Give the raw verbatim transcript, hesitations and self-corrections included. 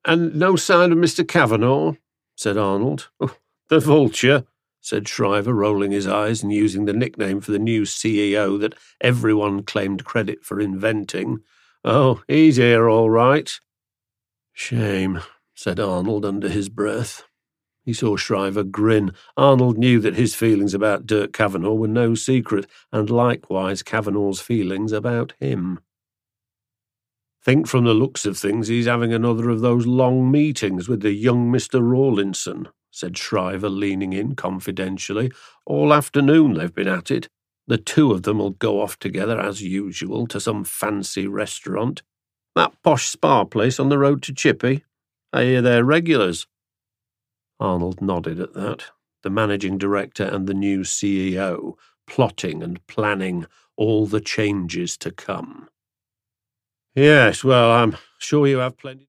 And no sign of Mister Kavanagh? Said Arnold. Oh, the vulture, said Shriver, rolling his eyes and using the nickname for the new C E O that everyone claimed credit for inventing. Oh, he's here all right. Shame, said Arnold under his breath. He saw Shriver grin. Arnold knew that his feelings about Dirk Kavanagh were no secret, and likewise Kavanagh's feelings about him. Think from the looks of things he's having another of those long meetings with the young Mister Rawlinson, said Shriver, leaning in confidentially. All afternoon they've been at it. The two of them will go off together, as usual, to some fancy restaurant. That posh spa place on the road to Chippy. I hear they're regulars. Arnold nodded at that. The managing director and the new C E O, plotting and planning all the changes to come. Yes, well, I'm sure you have plenty...